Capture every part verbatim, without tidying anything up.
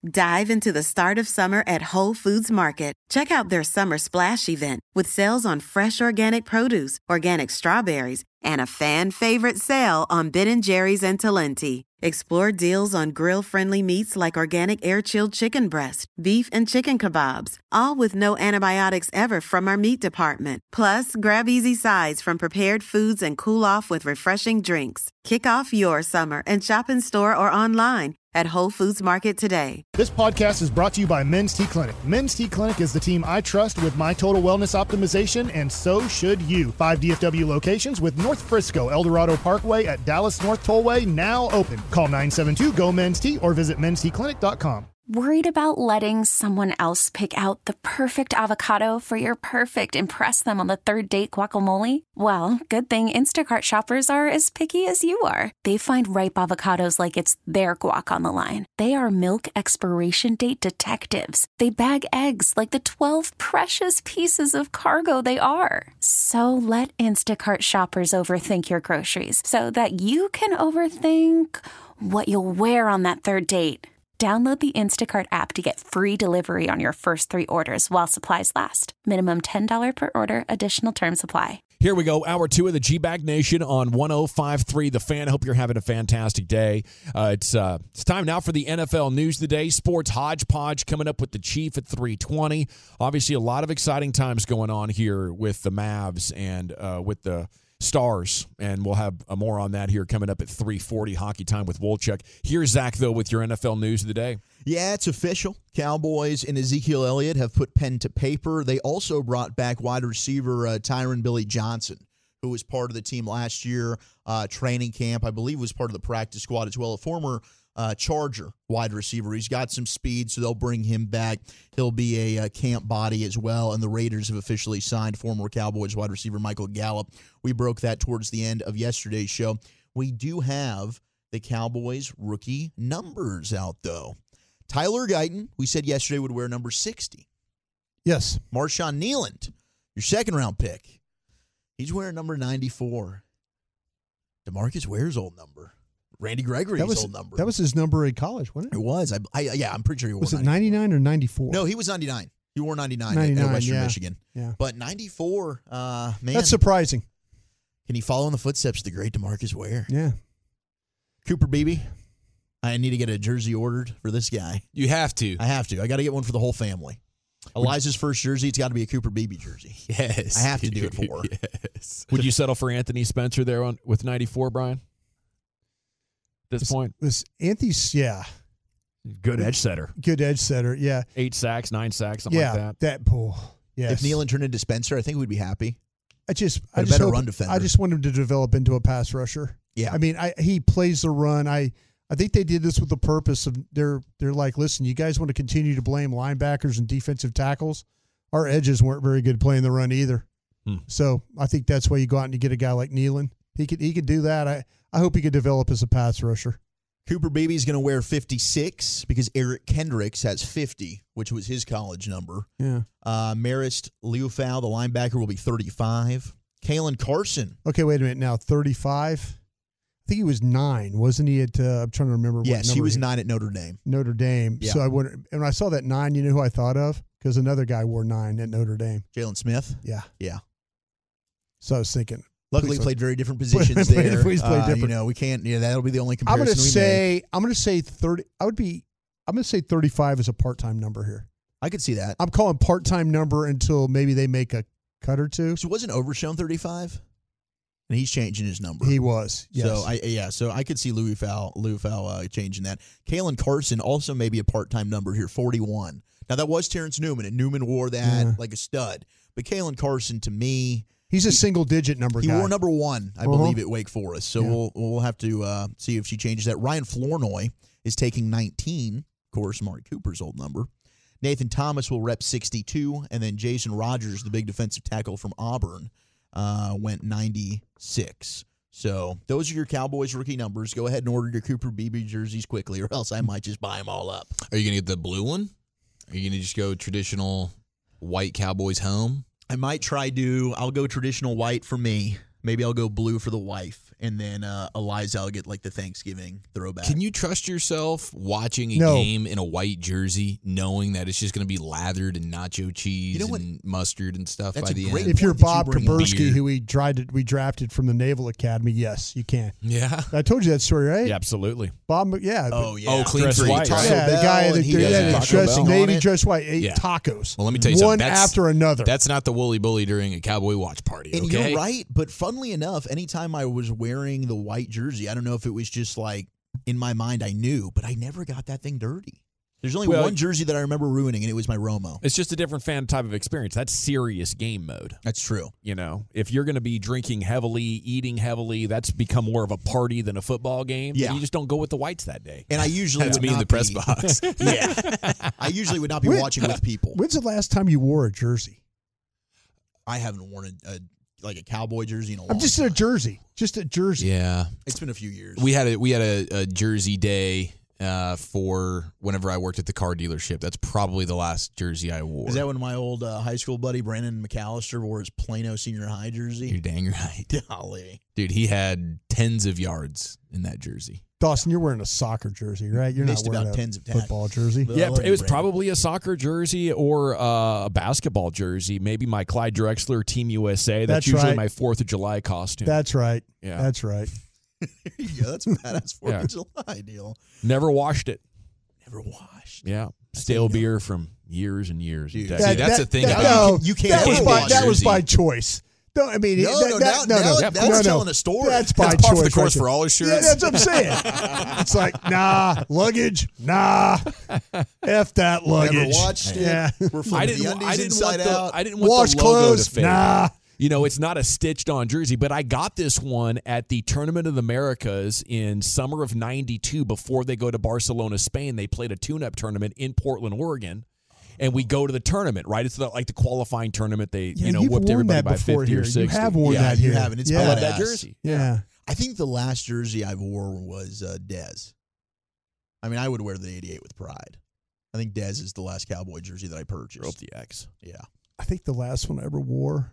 Dive into the start of summer at Whole Foods Market. Check out their Summer Splash event with sales on fresh organic produce, organic strawberries, and a fan-favorite sale on Ben and Jerry's and Talenti. Explore deals on grill-friendly meats like organic air-chilled chicken breast, beef and chicken kebabs, all with no antibiotics ever from our meat department. Plus, grab easy sides from prepared foods and cool off with refreshing drinks. Kick off your summer and shop in store or online at Whole Foods Market today. This podcast is brought to you by Men's T Clinic. Men's T Clinic is the team I trust with my total wellness optimization, and so should you. Five D F W locations with North Frisco, El Dorado Parkway at Dallas North Tollway now open. Call nine seven two, G O, Men's T or visit mens t clinic dot com. Worried about letting someone else pick out the perfect avocado for your perfect impress them on the third date guacamole? Well, good thing Instacart shoppers are as picky as you are. They find ripe avocados like it's their guac on the line. They are milk expiration date detectives. They bag eggs like the twelve precious pieces of cargo they are. So let Instacart shoppers overthink your groceries so that you can overthink what you'll wear on that third date. Download the Instacart app to get free delivery on your first three orders while supplies last. Minimum ten dollars per order. Additional terms apply. Here we go. Hour two of the G-Bag Nation on one oh five point three The Fan. I hope you're having a fantastic day. Uh, it's uh, it's time now for the N F L news of the day. Sports Hodgepodge coming up with the Chief at three twenty. Obviously, a lot of exciting times going on here with the Mavs and uh, with the Stars, and we'll have uh, more on that here coming up at three forty. Hockey Time with Wolchuk. Here's Zach, though, with your N F L news of the day. Yeah, it's official. Cowboys and Ezekiel Elliott have put pen to paper. They also brought back wide receiver uh, Tyron Billy Johnson, who was part of the team last year, uh, training camp. I believe was part of the practice squad as well. A former uh, Charger wide receiver. He's got some speed, so they'll bring him back. He'll be a, a camp body as well, and the Raiders have officially signed former Cowboys wide receiver Michael Gallup. We broke that towards the end of yesterday's show. We do have the Cowboys rookie numbers out, though. Tyler Guyton, we said yesterday, would wear number sixty. Yes. Marshawn Kneeland, your second-round pick, he's wearing number ninety-four. DeMarcus Ware's old number. Randy Gregory's that was, old number. That was his number in college, wasn't it? It was. I, I yeah, I'm pretty sure he wore Was it ninety-four. ninety-nine or ninety-four? No, he was ninety-nine. He wore ninety-nine, ninety-nine at Western yeah. Michigan. Yeah. But ninety-four, uh, man. That's surprising. Can he follow in the footsteps of the great DeMarcus Ware? Yeah. Cooper Beebe, I need to get a jersey ordered for this guy. You have to. I have to. I got to get one for the whole family. Eliza's first jersey, it's got to be a Cooper Beebe jersey. Yes. I have to do it for her. Yes. Would you settle for Anthony Spencer there on with ninety-four, Brian? At this was, point? Was Anthony's, yeah. Good edge setter. Good edge setter, yeah. Eight sacks, nine sacks, something yeah, like that. that pool. Yes. If Kneeland turned into Spencer, I think we'd be happy. I just, But I a just better hope- run defender. I just want him to develop into a pass rusher. Yeah. I mean, I, he plays the run. I, I think they did this with the purpose of they're they're like, listen, you guys want to continue to blame linebackers and defensive tackles? Our edges weren't very good playing the run either. Hmm. So I think that's why you go out and you get a guy like Kneeland. He could he could do that. I, I hope he could develop as a pass rusher. Cooper Beebe's going to wear fifty-six because Eric Kendricks has fifty, which was his college number. Yeah. Uh, Marist Liufau, the linebacker, will be thirty-five. Kalen Carson. Okay, wait a minute now. thirty-five. I think he was nine, wasn't he? At uh, I'm trying to remember. What Yes, number he was nine at Notre Dame. Notre Dame. Yeah. So I wonder. And when I saw that nine, you know who I thought of? Because another guy wore nine at Notre Dame. Jalen Smith. Yeah. Yeah. So I was thinking. Luckily, please played very different positions Played- there. please play Uh, different. You know, we can't. Yeah, that'll be the only I'm comparison. going to we say. make. I'm going to say thirty. I would be. I'm going to say thirty-five is a part-time number here. I could see that. I'm calling part-time number until maybe they make a cut or two. So wasn't Overshown thirty-five? And he's changing his number. He was. Yes. So I yeah, so I could see Louis Fowl, Louis Fowl uh, changing that. Kalen Carson also maybe a part-time number here, forty-one. Now that was Terrence Newman, and Newman wore that Yeah. like a stud. But Kalen Carson, to me, He's a single-digit number he guy. wore number one, I Uh-huh. believe, at Wake Forest. So Yeah. we'll we'll have to uh, see if she changes that. Ryan Flournoy is taking nineteen, of course, Amari Cooper's old number. Nathan Thomas will rep sixty-two, and then Jason Rogers, the big defensive tackle from Auburn, uh, went ninety-six. So those are your Cowboys rookie numbers. Go ahead and order your Cooper Beebe jerseys quickly, or else I might just buy them all up. Are you going to get the blue one? Are you going to just go traditional white Cowboys home? I might try do, I'll go traditional white for me. Maybe I'll go blue for the wife. and then uh, Eliza will get like the Thanksgiving throwback. Can you trust yourself watching a No. game in a white jersey, knowing that it's just going to be lathered in nacho cheese You know what? and mustard and stuff That's by a the great end? If you're point that you Bob bring up. Kaburski, Beer. who we tried to, we drafted from the Naval Academy, yes, you can. Yeah. I told you that story, right? Yeah, absolutely. Bob, yeah. Oh yeah. Oh, clean Dress free. white, Taco right? yeah, the Bell, guy and that he yeah, does yeah, Taco dressed Bell on navy it. dress white ate Yeah. tacos. Well, let me tell you one something. That's, after another. That's not the Wooly Bully during a Cowboy watch party, And okay? you're right, but funnily enough, anytime I was wearing the white jersey, I don't know if it was just like in my mind I knew, but I never got that thing dirty. There's only Well, one jersey that I remember ruining, and it was my Romo. It's just a different fan type of experience. That's serious game mode. That's true. You know, if you're going to be drinking heavily, eating heavily, that's become more of a party than a football game. Yeah. You just don't go with the whites that day. And I usually That's would me in not the press be- box. Yeah, I usually would not be When- watching with people. When's the last time you wore a jersey? I haven't worn a, a like a Cowboy jersey in a long I'm just time. a jersey. Just a jersey. Yeah. It's been a few years. We had a we had a, a jersey day uh, for whenever I worked at the car dealership. That's probably the last jersey I wore. Is that when my old uh, high school buddy Brandon McAllister wore his Plano senior high jersey? You're dang right. Golly. Dude, he had tens of yards in that jersey. Dawson, you're wearing a soccer jersey, right? You're Missed not wearing about a tens of tackles. football jersey. Well, Yeah, I love it was you, Brandon. probably a soccer jersey or uh, a basketball jersey. Maybe my Clyde Drexler Team U S A. That's, That's usually right. my Fourth of July costume. That's right. Yeah. That's right. There you go. That's a badass Fourth Yeah. of July deal. Never washed it. Never washed. Yeah, stale beer from years and years. Dude. and See, decades. that's the thing That, about- no, You can't that have was a by wash that was jersey. by choice. No, I mean No, that, no, that, now- no, now- no, now no, it's no. telling a story. That's by That's par choice. for the course right there. for all his Yeah, shirts. that's what I'm saying. It's like nah, luggage, nah, f that luggage. Never watched it. Yeah, We're I flipping didn't. the I undies didn't inside want the. out. I didn't want wash the logo clothes, to fade. nah. You know, it's not a stitched on jersey, but I got this one at the Tournament of the Americas in summer of ninety-two before they go to Barcelona, Spain. They played a tune-up tournament in Portland, Oregon. And we go to the tournament, right? It's the, like the qualifying tournament. They, Yeah, you know, you've whipped worn everybody that by before fifty here. or sixty. You have worn Yeah, that you here. have, and it's yeah. I love badass. that jersey. Yeah. I think the last jersey I wore was uh, Dez. I mean, I would wear the eighty-eight with pride. I think Dez is the last Cowboy jersey that I purchased. Rope the X. Yeah. I think the last one I ever wore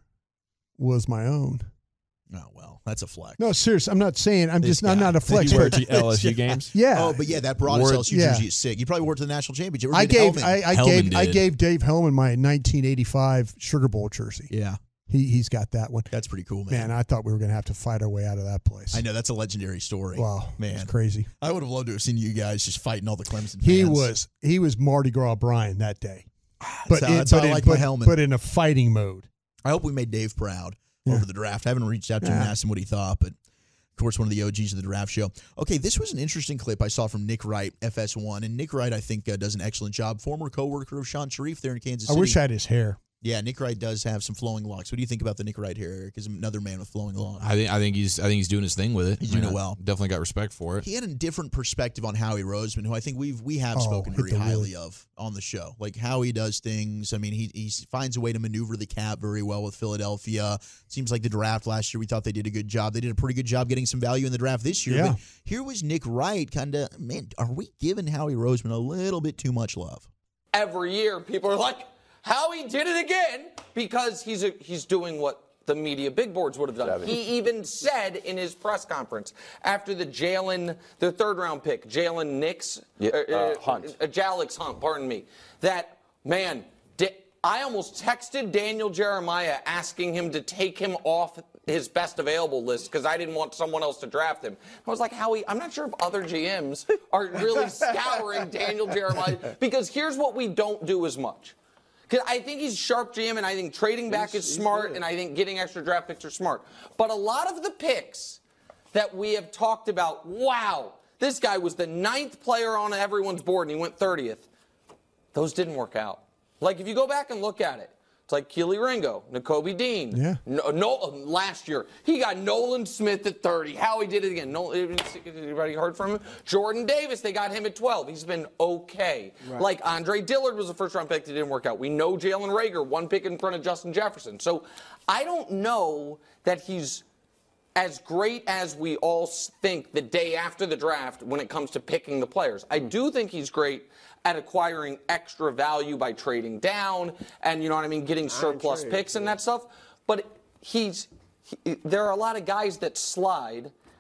was my own. Oh, well, that's a flex. No, seriously, I'm not saying. I'm This just. I'm guy. not a flex. You wear but- it to L S U games? Yeah. Oh, but yeah, that Broadus Wore- L S U yeah. jersey is sick. You probably wore it to the national championship. Or I did gave. Hellman. I, I Hellman gave. I did. gave Dave Hellman my nineteen eighty-five Sugar Bowl jersey. Yeah, He he's got that one. that's pretty cool, man. Man, I thought we were going to have to fight our way out of that place. I know that's a legendary story. Wow, man, it's crazy. I would have loved to have seen you guys just fighting all the Clemson fans. He was he was Mardi Gras Brian that day, but how- in, that's how but, I in, like my but, Hellman. but in a fighting mode. I hope we made Dave proud Yeah. over the draft. I haven't reached out to him and Yeah. asked him what he thought, but of course, one of the O Gs of the draft show. Okay, this was an interesting clip I saw from Nick Wright, F S one, and Nick Wright, I think, uh, does an excellent job. Former coworker of Sean Sharif there in Kansas I City. wish I had his hair. Yeah, Nick Wright does have some flowing locks. What do you think about the Nick Wright hair, Eric? Is another man with flowing locks. I think I think he's I think he's doing his thing with it. He's I mean, doing it I well. Definitely got respect for it. He had a different perspective on Howie Roseman, who I think we've we have Oh, spoken hit very the highly wood. of on the show. Like how he does things. I mean, he he finds a way to maneuver the cap very well with Philadelphia. Seems like the draft last year, we thought they did a good job. They did a pretty good job getting some value in the draft this year. Yeah. But here was Nick Wright, kind of, man, are we giving Howie Roseman a little bit too much love? Every year, people are like, Howie did it again because he's a, he's doing what the media big boards would have done. He even said in his press conference after the Jalen, the third round pick, Jalen Nix, Yeah, uh, uh, Hunt. uh, Jalix Hunt, pardon me, that, man, di- I almost texted Daniel Jeremiah asking him to take him off his best available list because I didn't want someone else to draft him. I was like, Howie, I'm not sure if other G Ms are really scouring Daniel Jeremiah because here's what we don't do as much. Because I think he's a sharp G M, and I think trading back He's- is he's smart, good. and I think getting extra draft picks are smart. But a lot of the picks that we have talked about, wow, this guy was the ninth player on everyone's board, and he went thirtieth. Those didn't work out. Like, if you go back and look at it, it's like Keely Ringo, N'Kobe Dean. Yeah. No, no, last year, he got Nolan Smith at thirty. Howie did it again. No, anybody heard from him? Jordan Davis, they got him at twelve. He's been okay. Like Andre Dillard was a first-round pick that didn't work out. We know Jalen Reagor, one pick in front of Justin Jefferson. So I don't know that he's as great as we all think the day after the draft when it comes to picking the players. I do think he's great at acquiring extra value by trading down and, you know what I mean, getting surplus trade, picks and yeah. that stuff. But he's he, there are a lot of guys that slide,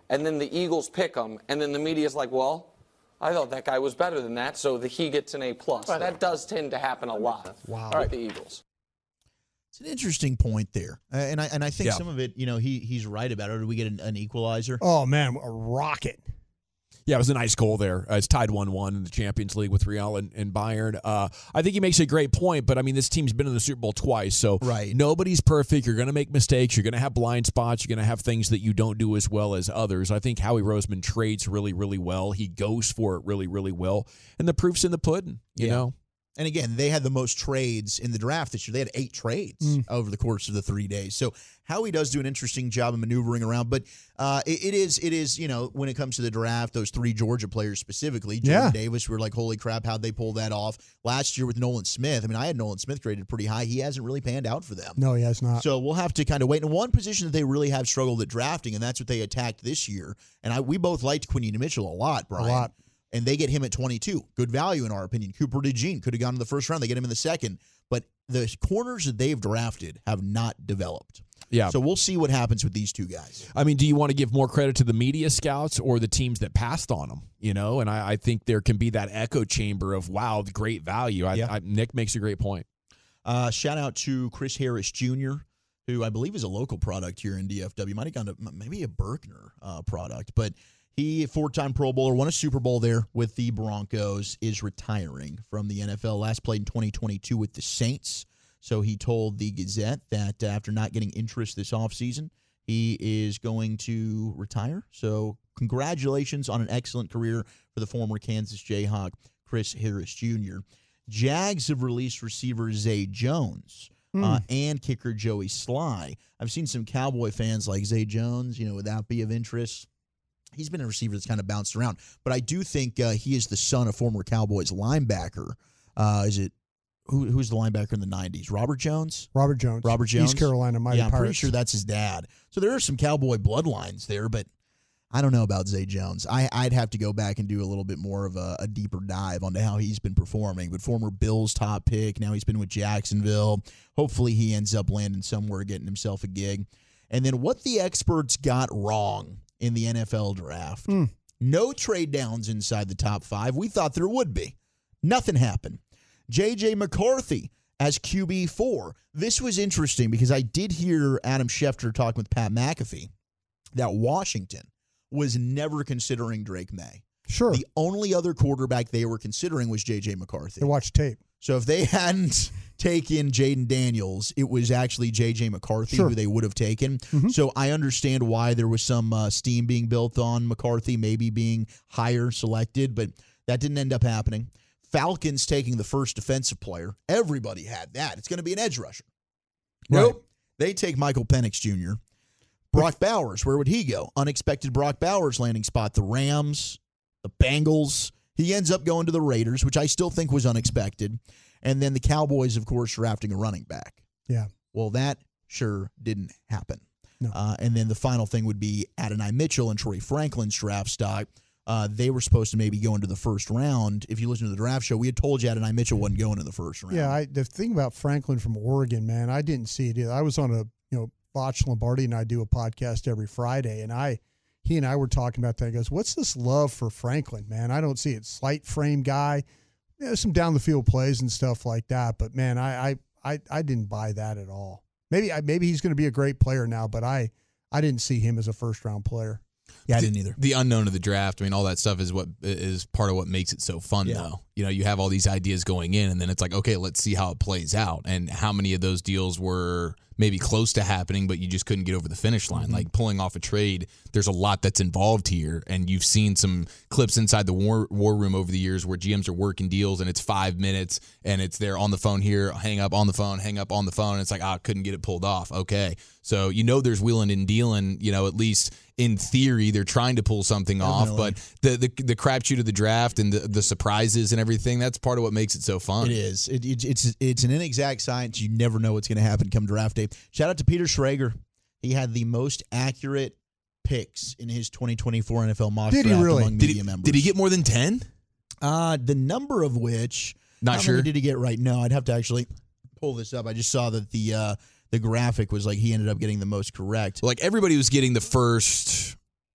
and then the Eagles pick him, and then the media's like, well, I thought that guy was better than that, so the, he gets an A plus. That does tend to happen a lot wow. with the Eagles. It's an interesting point there, uh, and I and I think yeah. some of it, you know, he he's right about it. Or do we get an, an equalizer? Oh man, a rocket! Yeah, it was a nice goal there. Uh, it's tied one one in the Champions League with Real and, and Bayern. Uh, I think he makes a great point, but, I mean, this team's been in the Super Bowl twice, so right. nobody's perfect. You're going to make mistakes. You're going to have blind spots. You're going to have things that you don't do as well as others. I think Howie Roseman trades really, really well. He goes for it really, really well, and the proof's in the pudding, you yeah. know? And again, they had the most trades in the draft this year. They had eight trades mm. over the course of the three days. So Howie does do an interesting job of maneuvering around. But uh, it, it is, it is, you know, when it comes to the draft, those three Georgia players specifically, Jordan yeah. Davis, we're like, holy crap, how'd they pull that off? Last year with Nolan Smith, I mean, I had Nolan Smith graded pretty high. He hasn't really panned out for them. No, he has not. So we'll have to kind of wait. And one position that they really have struggled at drafting, and that's what they attacked this year. And I we both liked Quinton Mitchell a lot, Brian. A lot. And they get him at twenty-two. Good value in our opinion. Cooper DeJean could have gone in the first round. They get him in the second. But the corners that they've drafted have not developed. Yeah. So we'll see what happens with these two guys. I mean, do you want to give more credit to the media scouts or the teams that passed on them? You know, and I, I think there can be that echo chamber of, wow, the great value. I, yeah. I, Nick makes a great point. Uh, shout out to Chris Harris Junior, who I believe is a local product here in D F W. Might have gone to maybe a Berkner uh, product, but he, four-time Pro Bowler, won a Super Bowl there with the Broncos, is retiring from the N F L. Last played in twenty twenty-two with the Saints. So he told the Gazette that after not getting interest this offseason, he is going to retire. So congratulations on an excellent career for the former Kansas Jayhawk, Chris Harris Junior Jags have released receiver Zay Jones mm. uh, and kicker Joey Sly. I've seen some Cowboy fans like Zay Jones, you know, would that be of interest? He's been a receiver that's kind of bounced around. But I do think uh, he is the son of former Cowboys linebacker. Uh, is it who, who's the linebacker in the nineties? Robert Jones? Robert Jones. Robert Jones. East Carolina Mighty Yeah, I'm Pirates. pretty sure that's his dad. So there are some Cowboy bloodlines there, but I don't know about Zay Jones. I, I'd have to go back and do a little bit more of a, a deeper dive onto how he's been performing. But former Bills top pick, now he's been with Jacksonville. Hopefully he ends up landing somewhere, getting himself a gig. And then what the experts got wrong in the N F L draft. Mm. No trade downs inside the top five. We thought there would be. Nothing happened. J J McCarthy as Q B four. This was interesting because I did hear Adam Schefter talking with Pat McAfee that Washington was never considering Drake May. Sure. The only other quarterback they were considering was J J McCarthy. They watched tape. So if they hadn't taken Jaden Daniels, it was actually J J McCarthy sure. who they would have taken. Mm-hmm. So I understand why there was some uh, steam being built on McCarthy, maybe being higher selected, but that didn't end up happening. Falcons taking the first defensive player. Everybody had that. It's going to be an edge rusher. Right. Nope. They take Michael Penix Junior Brock Bowers, where would he go? Unexpected Brock Bowers landing spot. The Rams, the Bengals. He ends up going to the Raiders, which I still think was unexpected. And then the Cowboys, of course, drafting a running back. Yeah. Well, that sure didn't happen. No. Uh, and then the final thing would be Adonai Mitchell and Troy Franklin's draft stock. Uh, they were supposed to maybe go into the first round. If you listen to the draft show, we had told you Adonai Mitchell wasn't going in the first round. Yeah, I, the thing about Franklin from Oregon, man, I didn't see it either. I was on a, you know, Botch Lombardi and I do a podcast every Friday, and I, he and I were talking about that. He goes, what's this love for Franklin, man? I don't see it. Slight frame guy, you know, some down the field plays and stuff like that. But man, I, I, I, I didn't buy that at all. Maybe, I, maybe he's going to be a great player now, but I, I didn't see him as a first round player. Yeah, I the, didn't either. The unknown of the draft, I mean, all that stuff is what is part of what makes it so fun, Yeah. though. You know, you have all these ideas going in, and then it's like, okay, let's see how it plays out. And how many of those deals were maybe close to happening, but you just couldn't get over the finish line. Mm-hmm. Like pulling off a trade, there's a lot that's involved here. And you've seen some clips inside the war, war room over the years where G Ms are working deals, and it's five minutes, and it's there on the phone here, hang up on the phone, hang up on the phone. And it's like, ah, couldn't get it pulled off. Okay. So you know there's wheeling and dealing, you know, at least in theory, they're trying to pull something Definitely. off, but the the, the crapshoot of the draft and the, the surprises and everything, that's part of what makes it so fun. It is. It, it, it's it's an inexact science. You never know what's going to happen come draft day. Shout out to Peter Schrager. He had the most accurate picks in his twenty twenty-four N F L mock Did he draft really? among Did media he, members. did he get more than ten? Uh, the number of which, Not how sure. many did he get right? No, I'd have to actually pull this up. I just saw that the uh, the graphic was like he ended up getting the most correct. Like everybody was getting the first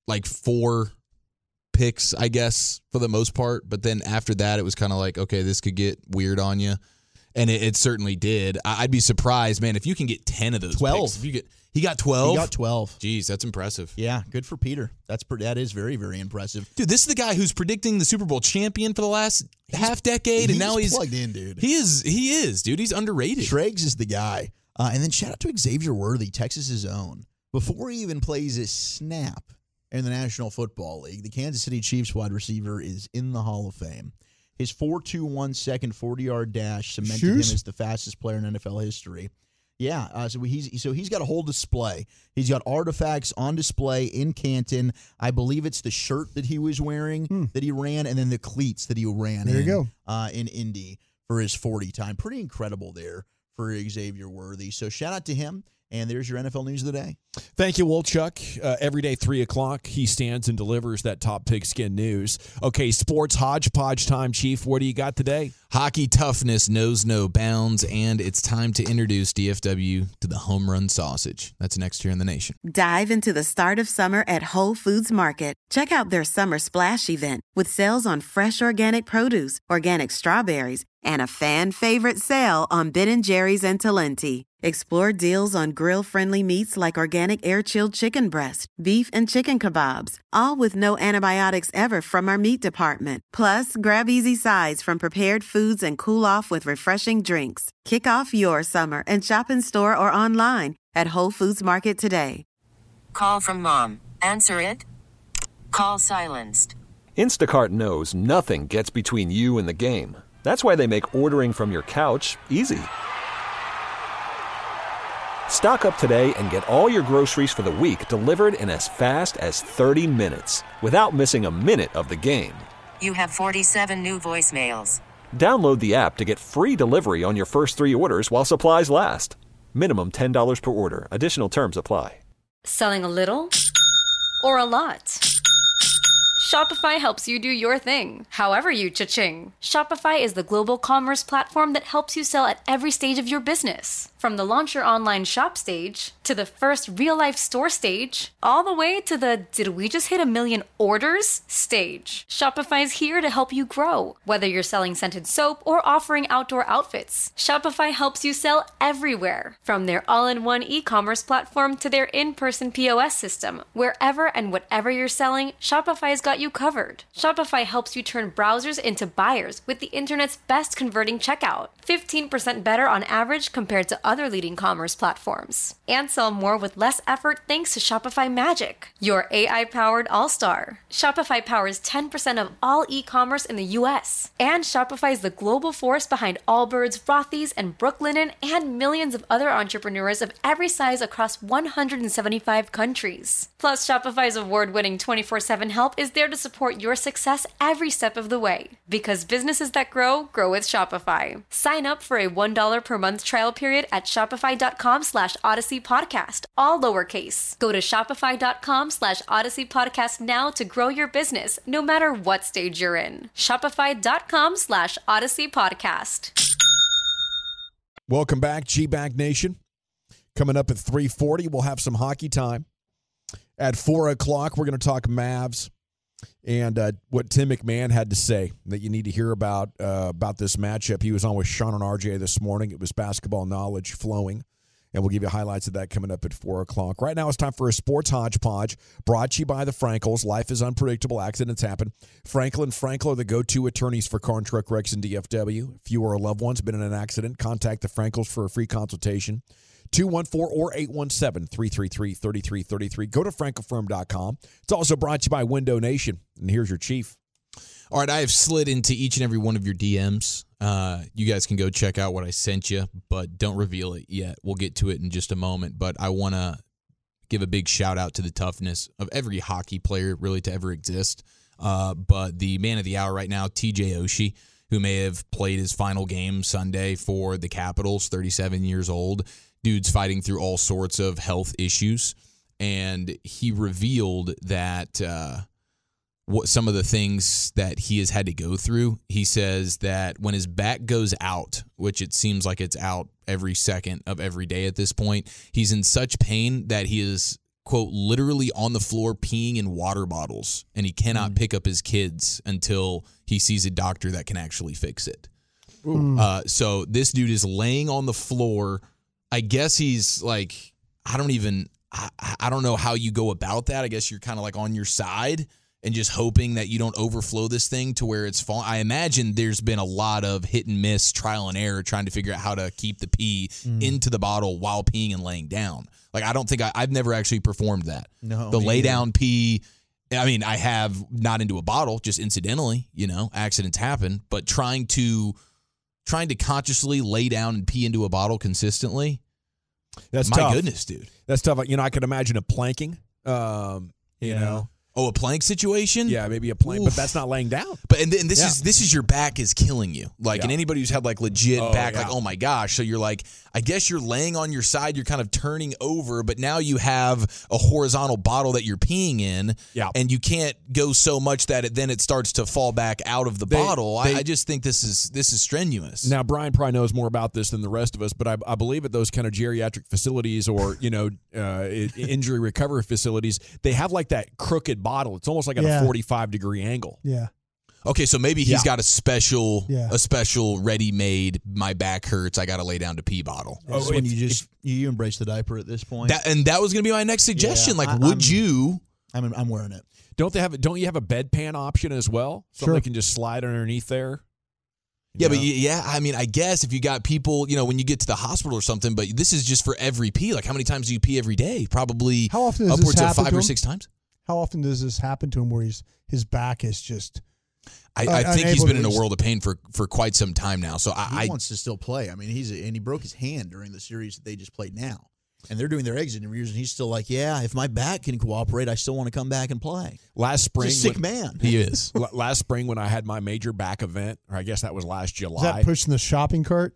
like four picks, I guess, for the most part. But then after that, it was kind of like, okay, this could get weird on you. And it, it certainly did. I'd be surprised, man, if you can get ten of those twelve. picks. If you get, he got twelve? He got twelve. Jeez, that's impressive. Yeah, good for Peter. That's That is very, very impressive. Dude, this is the guy who's predicting the Super Bowl champion for the last he's, half decade, and now he's plugged in, dude. He is, he is, dude. He's underrated. Schrags is the guy. Uh, and then shout out to Xavier Worthy, Texas's own. Before he even plays a snap in the National Football League, the Kansas City Chiefs wide receiver is in the Hall of Fame. His four two one second forty-yard dash cemented Shoes? him as the fastest player in N F L history. Yeah, uh, so he's so he's got a whole display. He's got artifacts on display in Canton. I believe it's the shirt that he was wearing hmm. that he ran, and then the cleats that he ran. There in, you go. Uh, in Indy for his forty time. Pretty incredible there for Xavier Worthy. So shout out to him. And there's your N F L News of the Day. Thank you, Wolchuk. Uh, every day, three o'clock, he stands and delivers that top pigskin news. Okay, sports hodgepodge time, Chief. What do you got today? Hockey toughness knows no bounds, and it's time to introduce D F W to the home run sausage. That's next here in the nation. Dive into the start of summer at Whole Foods Market. Check out their Summer Splash event with sales on fresh organic produce, organic strawberries, and a fan-favorite sale on Ben and Jerry's and Talenti. Explore deals on grill-friendly meats like organic air-chilled chicken breast, beef, and chicken kebabs, all with no antibiotics ever from our meat department. Plus, grab easy sides from prepared foods and cool off with refreshing drinks. Kick off your summer and shop in store or online at Whole Foods Market today. Call from mom. Answer it. Call silenced. Instacart knows nothing gets between you and the game. That's why they make ordering from your couch easy. Stock up today and get all your groceries for the week delivered in as fast as thirty minutes without missing a minute of the game. You have forty-seven new voicemails. Download the app to get free delivery on your first three orders while supplies last. Minimum ten dollars per order. Additional terms apply. Selling a little or a lot? Shopify helps you do your thing, however you cha-ching. Shopify is the global commerce platform that helps you sell at every stage of your business. From the launch your online shop stage, to the first real-life store stage, all the way to the did we just hit a million orders stage. Shopify's here to help you grow. Whether you're selling scented soap or offering outdoor outfits, Shopify helps you sell everywhere. From their all-in-one e-commerce platform to their in-person P O S system, wherever and whatever you're selling, Shopify's got you covered. Shopify helps you turn browsers into buyers with the internet's best converting checkout. fifteen percent better on average compared to other leading commerce platforms. And sell more with less effort thanks to Shopify Magic, your A I-powered all-star. Shopify powers ten percent of all e-commerce in the U S. And Shopify is the global force behind Allbirds, Rothy's, and Brooklinen, and millions of other entrepreneurs of every size across one hundred seventy-five countries. Plus, Shopify's award-winning twenty-four seven help is there to support your success every step of the way. Because businesses that grow, grow with Shopify. Sign up for a one dollar per month trial period at shopify.com slash Odyssey Podcast, all lowercase. Go to shopify.com slash Odyssey Podcast now to grow your business, no matter what stage you're in. Shopify.com slash Odyssey Podcast. Welcome back, G-Bag Nation. Coming up at three forty, we'll have some hockey time. At four o'clock, we're going to talk Mavs and uh, what Tim McMahon had to say that you need to hear about uh, about this matchup. He was on with Sean and R J this morning. It was basketball knowledge flowing, and we'll give you highlights of that coming up at four o'clock. Right now it's time for a sports hodgepodge brought to you by the Frankels. Life is unpredictable. Accidents happen. Franklin Frankel are the go-to attorneys for car and truck wrecks in D F W. If you or a loved one's been in an accident, contact the Frankels for a free consultation. two one four or eight one seven, three three three, three three three three. Go to frankel firm dot com. It's also brought to you by Window Nation. And here's your chief. All right, I have slid into each and every one of your D Ms. Uh, you guys can go check out what I sent you, but don't reveal it yet. We'll get to it in just a moment. But I want to give a big shout-out to the toughness of every hockey player really to ever exist. Uh, but the man of the hour right now, T J Oshie, who may have played his final game Sunday for the Capitals, thirty-seven years old. Dude's fighting through all sorts of health issues, and he revealed that uh, what some of the things that he has had to go through. He says that when his back goes out, which it seems like it's out every second of every day at this point, he's in such pain that he is, quote, literally on the floor peeing in water bottles, and he cannot mm. pick up his kids until he sees a doctor that can actually fix it. Uh, so this dude is laying on the floor. I guess he's like, I don't even, I, I don't know how you go about that. I guess you're kind of like on your side and just hoping that you don't overflow this thing to where it's falling. I imagine there's been a lot of hit and miss, trial and error, trying to figure out how to keep the pee mm. into the bottle while peeing and laying down. Like, I don't think I, I've never actually performed that. No, the lay down pee. I mean, I have not into a bottle, just incidentally, you know, accidents happen, but trying to, trying to consciously lay down and pee into a bottle consistently. That's my tough. goodness, dude. That's tough. You know, I could imagine a planking, um, you yeah. know. Oh, a plank situation? Yeah, maybe a plank, Oof. but that's not laying down. But and, and this yeah. is this is your back is killing you. Like, yeah. and anybody who's had like legit oh, back, yeah. like, oh my gosh. So you're like, I guess you're laying on your side, you're kind of turning over, but now you have a horizontal bottle that you're peeing in, yeah. and you can't go so much that it then it starts to fall back out of the they, bottle. They, I, I just think this is this is strenuous. Now, Brian probably knows more about this than the rest of us, but I, I believe at those kind of geriatric facilities or, you know, uh, injury recovery facilities, they have like that crooked bottle. It's almost like at yeah. a forty-five degree angle. Yeah. Okay, so maybe he's yeah. got a special, yeah. a special ready-made. My back hurts. I got to lay down to pee bottle. Oh, when you just if, you embrace the diaper at this point. That, and that was going to be my next suggestion. Yeah, like, I, would I'm, you? I'm I'm wearing it. Don't they have? Don't you have a bedpan option as well? Something sure. they can just slide underneath there. Yeah, know? but yeah, I mean, I guess if you got people, you know, when you get to the hospital or something, but this is just for every pee. Like, how many times do you pee every day? Probably how often does upwards this of happen five to or him? six times. How often does this happen to him where he's his back is just I, uh, I think he's been in a just, world of pain for, for quite some time now. So I, he I wants to still play. I mean, he's and he broke his hand during the series that they just played now. And they're doing their exit interviews, and he's still like, yeah, if my back can cooperate, I still want to come back and play. Last spring, he's a sick when, man. He is. Last spring when I had my major back event, or I guess that was last July. Is that pushing the shopping cart?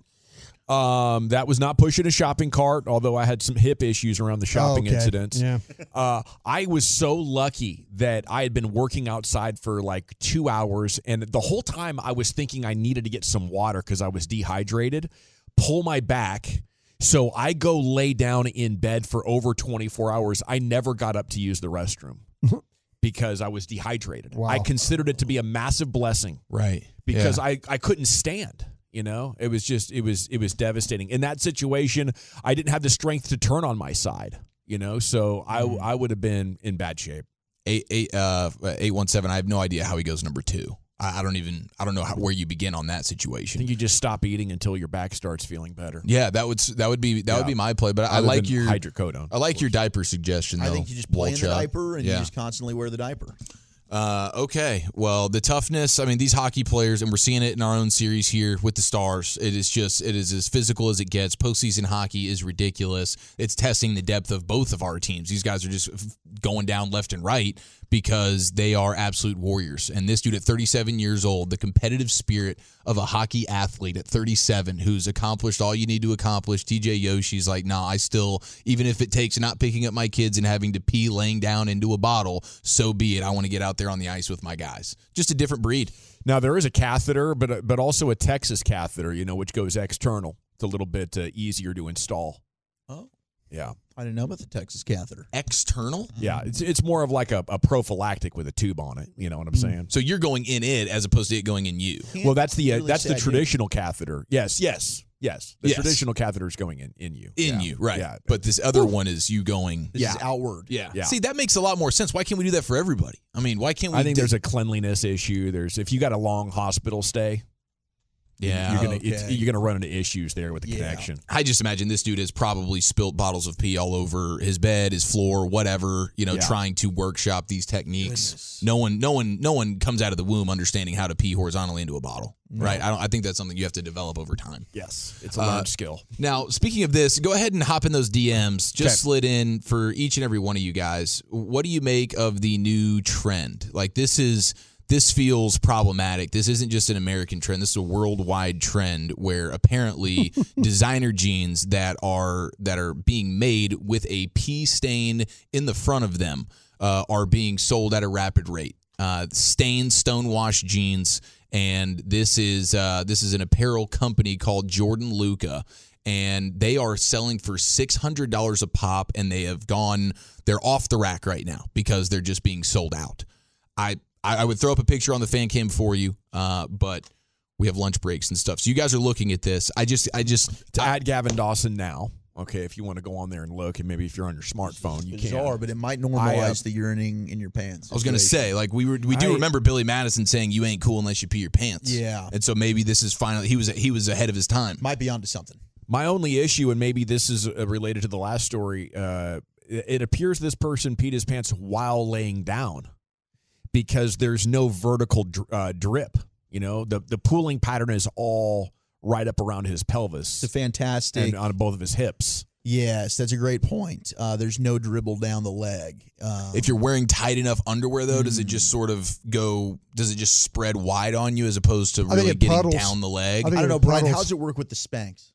Um, that was not pushing a shopping cart, although I had some hip issues around the shopping oh, okay. incidents. Yeah. Uh, I was so lucky that I had been working outside for like two hours, and the whole time I was thinking I needed to get some water because I was dehydrated. Pull my back. So I go lay down in bed for over twenty-four hours. I never got up to use the restroom because I was dehydrated. Wow. I considered it to be a massive blessing. Right. Because yeah. I, I couldn't stand. You know, it was just it was it was devastating. In that situation, I didn't have the strength to turn on my side. You know, so I mm. I would have been in bad shape. Eight eight uh eight one seven. I have no idea how he goes number two. I, I don't even I don't know how, where you begin on that I situation. think you just stop eating until your back starts feeling better. Yeah, that would that would be that Yeah. would be my play. But I Other like than your hydrocodone. I like your diaper suggestion though. I think you just play in the Wolchuk. diaper and yeah. you just constantly wear the diaper. Uh, okay. Well, the toughness, I mean, these hockey players, and we're seeing it in our own series here with the Stars, it is just, it is as physical as it gets. Postseason hockey is ridiculous. It's testing the depth of both of our teams. These guys are just going down left and right because they are absolute warriors. And this dude at thirty-seven years old, the competitive spirit of a hockey athlete at thirty-seven who's accomplished all you need to accomplish. T J Yoshi's like, nah, I still, even if it takes not picking up my kids and having to pee laying down into a bottle, so be it. I want to get out there on the ice with my guys. Just a different breed. Now, there is a catheter, but but also a Texas catheter, you know, which goes external. It's a little bit uh, easier to install. Oh. Yeah. I didn't know about the Texas catheter. External? Yeah, it's it's more of like a, a prophylactic with a tube on it. You know what I'm saying? So you're going in it as opposed to it going in you. Can't Well, that's the uh, really that's the say I traditional catheter. Yes, yes, yes. The Yes. traditional catheter is going in in you. In Yeah. you, right. Yeah. But this other one is you going. This Yeah. is outward. Yeah. Yeah. See, that makes a lot more sense. Why can't we do that for everybody? I mean, why can't we? I think do- there's a cleanliness issue. There's if you got a long hospital stay, Yeah. you're gonna it's, okay. you're gonna run into issues there with the Yeah. connection. I just imagine this dude has probably spilt bottles of pee all over his bed, his floor, whatever, you know, Yeah. trying to workshop these techniques. Goodness. No one no one no one comes out of the womb understanding how to pee horizontally into a bottle. Right? I don't I think that's something you have to develop over time. Yes, it's a Uh, learned skill. Now, speaking of this, go ahead and hop in those D Ms. Just Okay. slid in for each and every one of you guys. What do you make of the new trend? Like this is this feels problematic. This isn't just an American trend. This is a worldwide trend where apparently designer jeans that are that are being made with a pee stain in the front of them uh, are being sold at a rapid rate. Uh, stained, stonewashed jeans. and this is uh, this is an apparel company called Jordan Luca, and they are selling for six hundred dollars a pop, and they have gone they're off the rack right now because they're just being sold out. I I would throw up a picture on the fan cam for you, uh, but we have lunch breaks and stuff, so you guys are looking at this. I just I just to add Gavin Dawson now. Okay, if you want to go on there and look, and maybe if you're on your smartphone, you can. Bizarre, but it might normalize I, uh, the urinating in your pants. I was going to say, like we were, we do I, remember Billy Madison saying, "You ain't cool unless you pee your pants." Yeah, and so maybe this is finally he was he was ahead of his time. Might be onto something. My only issue, and maybe this is related to the last story, uh, it appears this person peed his pants while laying down because there's no vertical uh, drip. You know, the the pooling pattern is all right up around his pelvis. It's a fantastic. And on both of his hips. Yes, that's a great point. Uh, there's no dribble down the leg. Um, if you're wearing tight enough underwear, though, mm. does it just sort of go, does it just spread wide on you as opposed to really getting puddles. down the leg? I, I don't know, Brian, how does it work with the Spanx?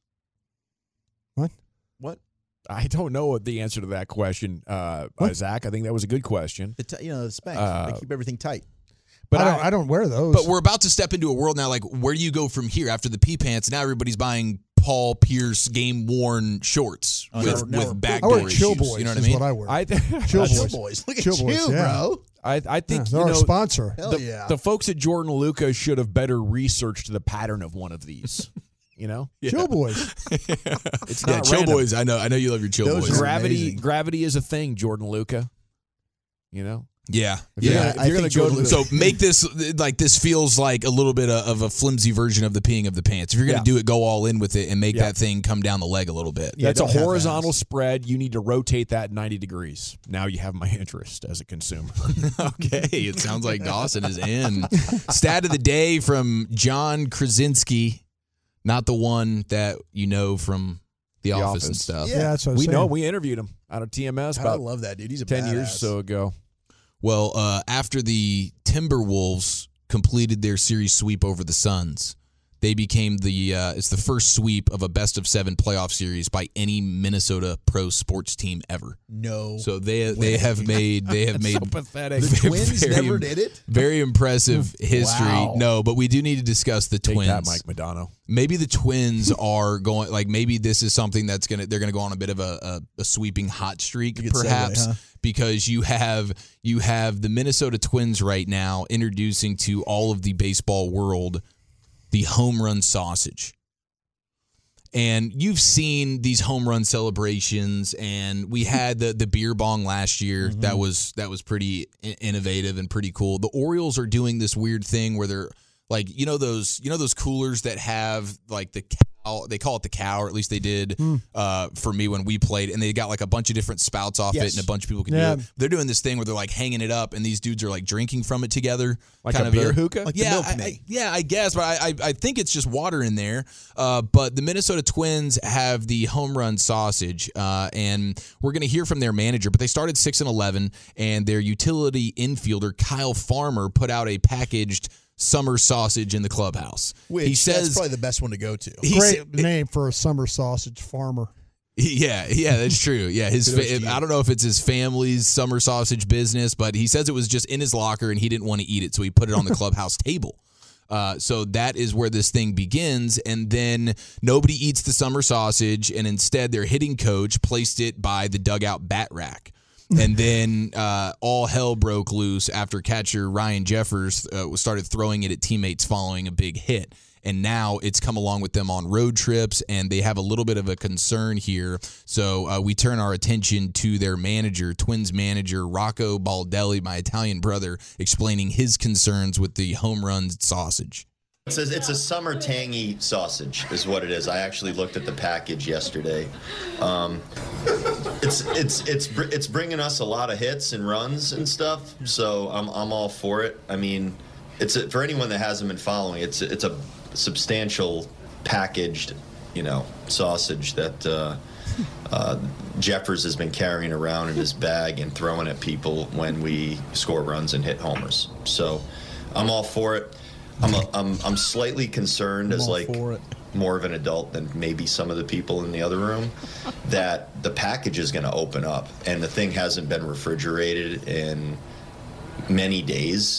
What? What? I don't know the answer to that question, uh, uh, Zach. I think that was a good question. The t- you know, the Spanx, uh, they keep everything tight. But I don't, I, I don't wear those. But we're about to step into a world now, like, where do you go from here after the pee pants? Now everybody's buying Paul Pierce game-worn shorts oh, with, no, no, with backdoor I wear Chill issues. Boys. You know what is I mean? What I wear. I th- Chill, Boys. Chill Boys. Look at Chill you, Boys, yeah. bro. I, I think yeah, they're you know, our sponsor. Hell the, yeah. the folks at Jordan Luca should have better researched the pattern of one of these. You know, yeah. Chill Boys. It's yeah, not Chill random. Boys. I know. I know you love your Chill Those Boys. Gravity, gravity is a thing. Jordan Luca. You know. Yeah, if yeah. You're gonna, if you're going to go to the, so make this like this feels like a little bit of a flimsy version of the peeing of the pants. If you're going to yeah. do it, go all in with it and make yeah. that thing come down the leg a little bit. Yeah, That's a horizontal spread. You need to rotate that ninety degrees. Now you have my interest as a consumer. Okay, it sounds like Dawson is in. Stat of the day from John Krasinski, not the one that you know from The, the office, office and stuff. Yeah, yeah that's what I was we saying. know. We interviewed him out of T M S. About I love that dude. He's a ten badass. years or so ago. Well, uh, after the Timberwolves completed their series sweep over the Suns, they became the uh, it's the first sweep of a best of seven playoff series by any Minnesota pro sports team ever. No, so they way. they have made they have made so pathetic. The Twins very, never did it. Very impressive history. Wow. No, but we do need to discuss the Take Twins. That, Mike Madonna. Maybe the Twins are going like maybe this is something that's gonna they're gonna go on a bit of a, a, a sweeping hot streak, perhaps. Segue, huh? Because you have you have the Minnesota Twins right now introducing to all of the baseball world the home run sausage. And you've seen these home run celebrations, and we had the the beer bong last year. Mm-hmm. That was that was pretty innovative and pretty cool. The Orioles are doing this weird thing where they're like, you know those you know those coolers that have like the cow, they call it the cow, or at least they did mm. uh, for me when we played, and they got like a bunch of different spouts off yes. it, and a bunch of people can yeah. do it. They're doing this thing where they're like hanging it up, and these dudes are like drinking from it together, like kind a of beer a, hookah. Like yeah, the I, I, yeah, I guess, but I, I I think it's just water in there. Uh, but the Minnesota Twins have the home run sausage, uh, and we're gonna hear from their manager. But they started six and eleven, and their utility infielder Kyle Farmer put out a packaged summer sausage in the clubhouse. Which he says that's probably the best one to go to. Great sa- name for a summer sausage farmer. Yeah, yeah, that's true. Yeah, his fa- I don't know if it's his family's summer sausage business, but he says it was just in his locker and he didn't want to eat it, so he put it on the clubhouse table. Uh, so that is where this thing begins, and then nobody eats the summer sausage, and instead their hitting coach placed it by the dugout bat rack. And then uh, all hell broke loose after catcher Ryan Jeffers uh, started throwing it at teammates following a big hit. And now it's come along with them on road trips, and they have a little bit of a concern here. So uh, we turn our attention to their manager, Twins manager Rocco Baldelli, my Italian brother, explaining his concerns with the home run sausage. It's a, it's a summer tangy sausage is what it is. I actually looked at the package yesterday. Um, it's it's it's it's bringing us a lot of hits and runs and stuff. So I'm I'm all for it. I mean, it's a, for anyone that hasn't been following. It's it's a substantial packaged, you know, sausage that uh, uh, Jeffers has been carrying around in his bag and throwing at people when we score runs and hit homers. So I'm all for it. I'm a, I'm I'm slightly concerned I'm as like for more of an adult than maybe some of the people in the other room that the package is going to open up and the thing hasn't been refrigerated in many days,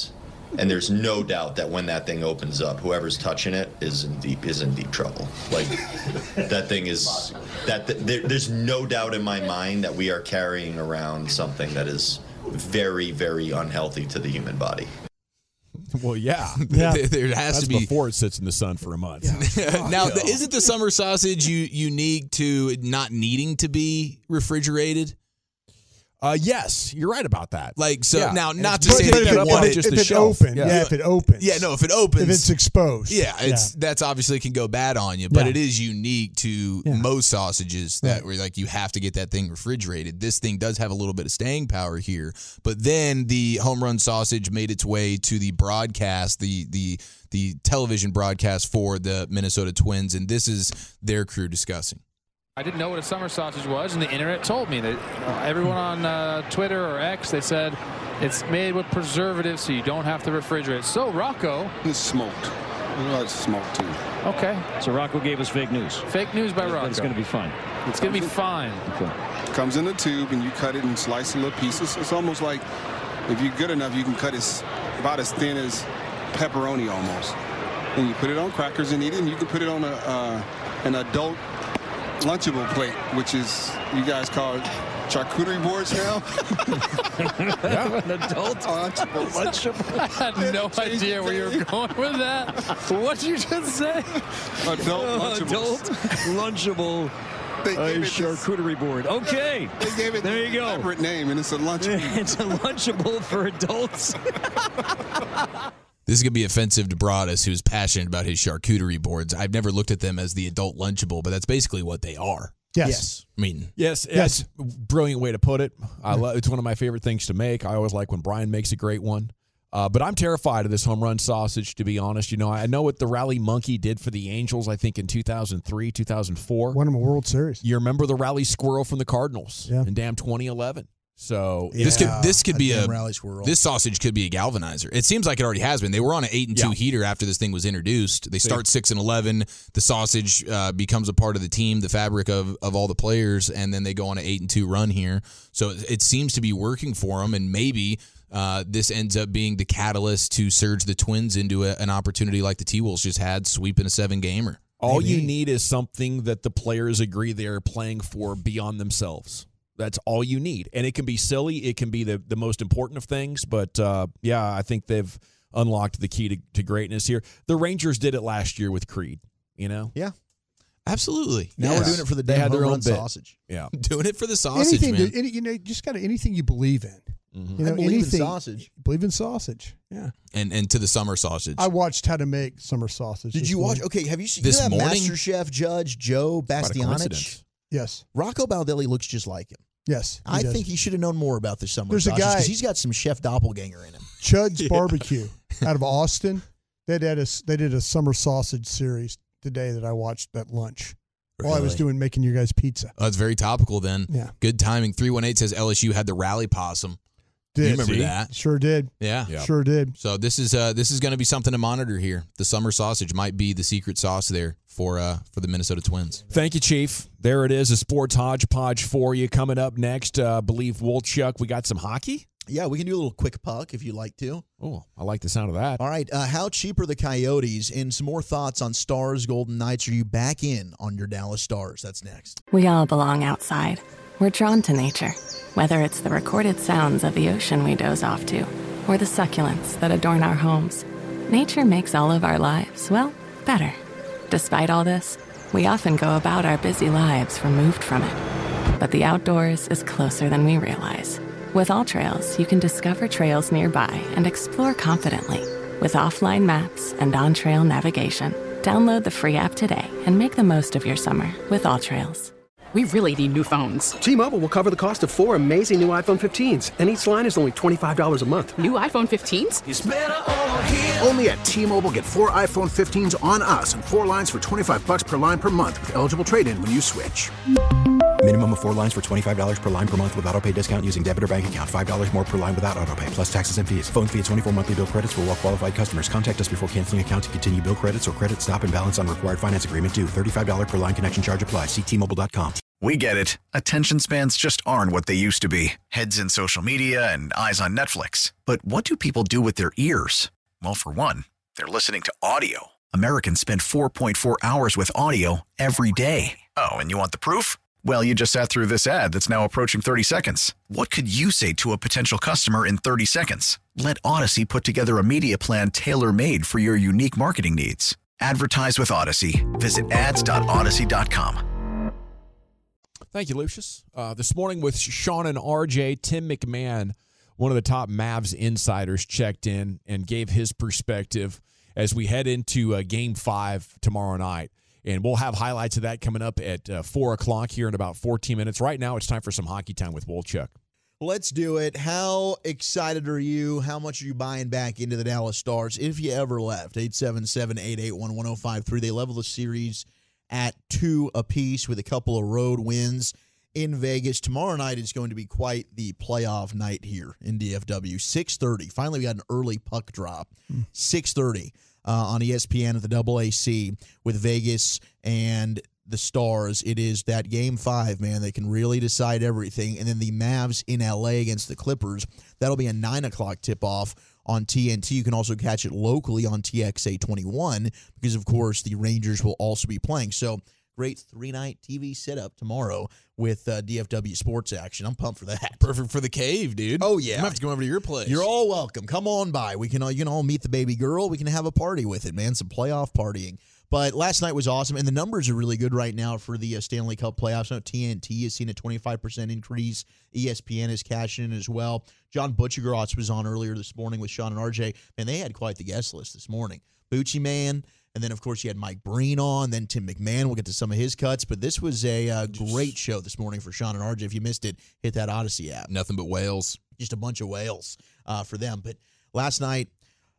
And there's no doubt that when that thing opens up, whoever's touching it is in deep is in deep trouble. Like that thing is that th- there, there's no doubt in my mind that we are carrying around something that is very, very unhealthy to the human body. Well, yeah. yeah. There, there has That's to be before it sits in the sun for a month. Yeah. Now, the, isn't the summer sausage you, unique to not needing to be refrigerated? Uh, yes, you're right about that. Like so yeah. now, and not to but, say but that if, you it, want if, it, it, just if the it shelf. open, yeah. yeah, if it opens, yeah, no, if it opens, if it's exposed, yeah, it's yeah. that's obviously can go bad on you. But Yeah. it is unique to Yeah. most sausages that Right. where like you have to get that thing refrigerated. This thing does have a little bit of staying power here, but then the home run sausage made its way to the broadcast, the the the television broadcast for the Minnesota Twins, and this is their crew discussing. I didn't know what a summer sausage was, and the internet told me that uh, everyone on uh, Twitter or X, they said it's made with preservatives so you don't have to refrigerate. So, Rocco. It's smoked. We like smoked, too. Okay. So, Rocco gave us fake news. Fake news by Rocco. It's going to be fine. It's going to be fine. Okay. Comes in a tube, and you cut it and slice it little pieces. It's almost like, if you're good enough, you can cut it about as thin as pepperoni almost. And you put it on crackers and eat it, and you can put it on a uh, an adult Lunchable plate, which is, you guys call it charcuterie boards now? Yeah. An adult Lunchable. Lunchable. I had no idea where you were going with that. What did you just say? Adult Lunchables. Adult Lunchable. They A gave it charcuterie board. Okay. They gave it there a you go. elaborate name, and it's a Lunchable. It's a Lunchable for adults. This is going to be offensive to Broadus, who's passionate about his charcuterie boards. I've never looked at them as the adult Lunchable, but that's basically what they are. Yes. Yes. I mean, Yes, Yes. yes. Brilliant way to put it. I love. It's one of my favorite things to make. I always like when Brian makes a great one. Uh, but I'm terrified of this home run sausage, to be honest. You know, I know what the Rally Monkey did for the Angels, I think, in two thousand three, two thousand four. Won them a World Series. You remember the Rally Squirrel from the Cardinals Yeah. in damn twenty eleven. So this could Yeah, this could a be a damn rally squirrel. this sausage could be a galvanizer. It seems like it already has been. They were on an eight and two Yeah. heater after this thing was introduced. They start six and eleven. The sausage uh, becomes a part of the team, the fabric of of all the players, and then they go on an eight and two run here. So it, it seems to be working for them, and maybe uh, this ends up being the catalyst to surge the Twins into a, an opportunity like the T-Wolves just had, sweeping a seven gamer. all you need is something that the players agree they're playing for beyond themselves. That's all you need. And it can be silly. It can be the, the most important of things. But, uh, yeah, I think they've unlocked the key to, to greatness here. The Rangers did it last year with Creed, you know? Yeah. Absolutely. Now Yes. we're doing it for the They damn had their home own run bit. sausage. Yeah. Doing it for the sausage, anything, man. to, any, you know, you just got to anything you believe in. Mm-hmm. You know, I believe in anything, sausage. Believe in sausage. Yeah. And and to the summer sausage. I watched how to make summer sausage. Did this you watch? morning. Okay, have you seen This you know that morning? Master Chef judge Joe Quite a Bastianich? coincidence. Yes. Rocco Baldelli looks just like him. Yes. he I does. think he should have known more about this summer There's a sausage guy- because he's got some chef doppelganger in him. Chud's Barbecue out of Austin. They did a they did a summer sausage series today that I watched at lunch while I was Really? doing making you guys pizza. Oh, it's very topical then. Yeah. Good timing. three one eight says L S U had the rally possum. Did You remember See? that? Sure did. Yeah. Yeah. Sure did. So this is uh this is going to be something to monitor here. The summer sausage might be the secret sauce there for uh for the Minnesota Twins. Thank you, Chief. There it is, a sports hodgepodge for you. Coming up next, uh, I believe Wolchuk, we got some hockey. Yeah, we can do a little quick puck if you'd like to. Oh, I like the sound of that. All right, uh, how cheap are the Coyotes? And some more thoughts on Stars, Golden Knights. Are you back in on your Dallas Stars? That's next. We all belong outside. We're drawn to nature, whether it's the recorded sounds of the ocean we doze off to, or the succulents that adorn our homes. Nature makes all of our lives, well, better. Despite all this, we often go about our busy lives removed from it. But the outdoors is closer than we realize. With AllTrails, you can discover trails nearby and explore confidently. With offline maps and on-trail navigation, download the free app today and make the most of your summer with AllTrails. We really need new phones. T-Mobile will cover the cost of four amazing new iPhone fifteens, and each line is only twenty-five dollars a month. New iPhone fifteens? It's better over here. Only at T-Mobile, get four iPhone fifteens on us and four lines for twenty-five bucks per line per month with eligible trade-in when you switch. Minimum of four lines for twenty-five dollars per line per month with autopay discount using debit or bank account. five dollars more per line without autopay, plus taxes and fees. Phone fee at twenty-four monthly bill credits for well-qualified customers. Contact us before canceling account to continue bill credits or credit stop and balance on required finance agreement due. thirty-five dollars per line connection charge applies. See T Mobile dot com. We get it. Attention spans just aren't what they used to be. Heads in social media and eyes on Netflix. But what do people do with their ears? Well, for one, they're listening to audio. Americans spend four point four hours with audio every day. Oh, and you want the proof? Well, you just sat through this ad that's now approaching thirty seconds. What could you say to a potential customer in thirty seconds? Let Odyssey put together a media plan tailor-made for your unique marketing needs. Advertise with Odyssey. Visit ads dot odyssey dot com. Thank you, Lucius. Uh, this morning with Sean and R J, Tim McMahon, one of the top Mavs insiders, checked in and gave his perspective as we head into uh, Game five tomorrow night. And we'll have highlights of that coming up at uh, four o'clock here in about fourteen minutes. Right now, it's time for some Hockey Time with Wolchuk. Let's do it. How excited are you? How much are you buying back into the Dallas Stars, if you ever left? eight seven seven, eight eight one, one oh five three. They level the series at two apiece with a couple of road wins in Vegas. Tomorrow night is going to be quite the playoff night here in D F W. six thirty. Finally, we got an early puck drop. Mm. six thirty. Uh, on E S P N at the Double A C with Vegas and the Stars. It is that game five, man. They can really decide everything. And then the Mavs in L A against the Clippers. That'll be a nine o'clock tip-off on T N T. You can also catch it locally on T X A twenty-one because, of course, the Rangers will also be playing. So, great three-night T V setup tomorrow with uh, D F W sports action. I'm pumped for that. Perfect for the cave, dude. Oh, yeah. I'm going to have to go over to your place. You're all welcome. Come on by. We can all, you can all meet the baby girl. We can have a party with it, man. Some playoff partying. But last night was awesome, and the numbers are really good right now for the uh, Stanley Cup playoffs. Now, T N T has seen a twenty-five percent increase. E S P N is cashing in as well. John Butchergrotz was on earlier this morning with Sean and R J, and they had quite the guest list this morning. Bucci Man. And then, of course, you had Mike Breen on, then Tim McMahon. We'll get to some of his cuts. But this was a uh, great show this morning for Sean and R J. If you missed it, hit that Odyssey app. Nothing but whales. Just a bunch of whales uh, for them. But last night,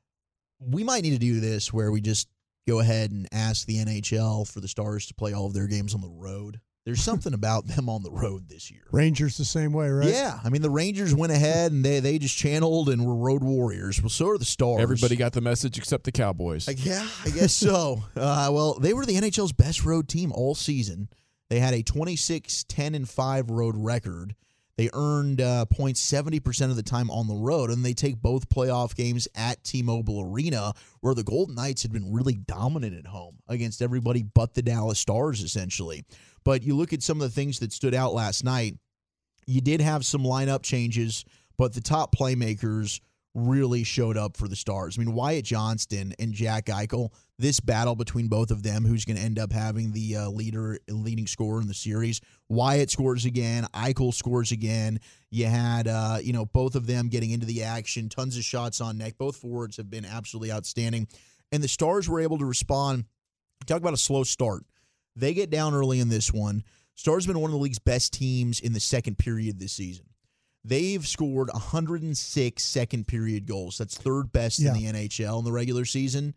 we might need to do this where we just go ahead and ask the N H L for the Stars to play all of their games on the road. There's something about them on the road this year. Rangers the same way, right? Yeah. I mean, the Rangers went ahead and they they just channeled and were road warriors. Well, so are the Stars. Everybody got the message except the Cowboys. Uh, yeah, I guess so. Uh, well, they were the N H L's best road team all season. They had a twenty-six, ten, and five road record. They earned uh, points seventy percent of the time on the road, and they take both playoff games at T-Mobile Arena, where the Golden Knights had been really dominant at home against everybody but the Dallas Stars, essentially. But you look at some of the things that stood out last night. You did have some lineup changes, but the top playmakers really showed up for the Stars. I mean, Wyatt Johnston and Jack Eichel, this battle between both of them, who's going to end up having the uh, leader, leading scorer in the series. Wyatt scores again. Eichel scores again. You had, uh, you know, both of them getting into the action, tons of shots on net. Both forwards have been absolutely outstanding. And the Stars were able to respond. Talk about a slow start. They get down early in this one. Stars have been one of the league's best teams in the second period this season. They've scored one hundred six second-period goals. That's third best yeah. in the N H L in the regular season.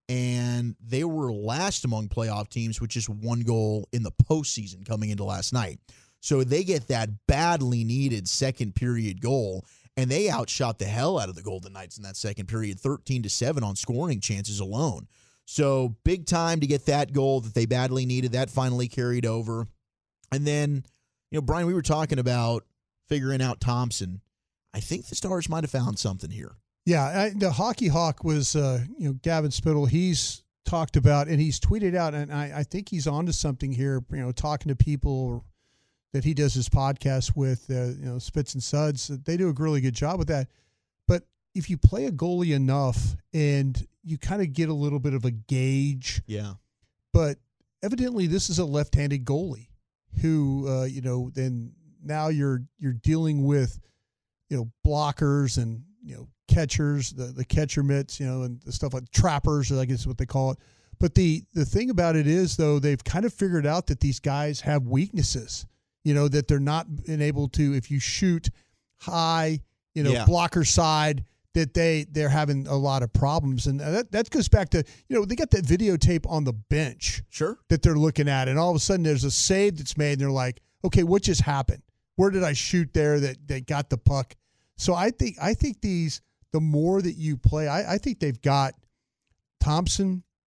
And they were last among playoff teams with just one goal in the postseason coming into last night. So they get that badly needed second-period goal, and they outshot the hell out of the Golden Knights in that second period, thirteen to seven on scoring chances alone. So big time to get that goal that they badly needed. That finally carried over. And then, you know, Brian, we were talking about figuring out Thompson. I think the Stars might have found something here. Yeah, I, the Hockey Hawk was, uh, you know, Gavin Spittle. He's talked about and he's tweeted out, and I, I think he's onto something here. You know, talking to people that he does his podcast with, uh, you know, Spits and Suds. They do a really good job with that. But if you play a goalie enough and you kind of get a little bit of a gauge, yeah. But evidently, this is a left-handed goalie who, uh, you know, then. Now you're you're dealing with, you know, blockers and, you know, catchers, the, the catcher mitts, you know, and the stuff like trappers, I guess is what they call it. But the, the thing about it is, though, they've kind of figured out that these guys have weaknesses, you know, that they're not able to, if you shoot high, you know, yeah. blocker side, that they, they're having a lot of problems. And that, that goes back to, you know, they got that videotape on the bench. Sure. That they're looking at. And all of a sudden there's a save that's made and they're like, okay, what just happened? Where did I shoot there that, that got the puck? So I think I think these the more that you play, I, I think they've got Thompson,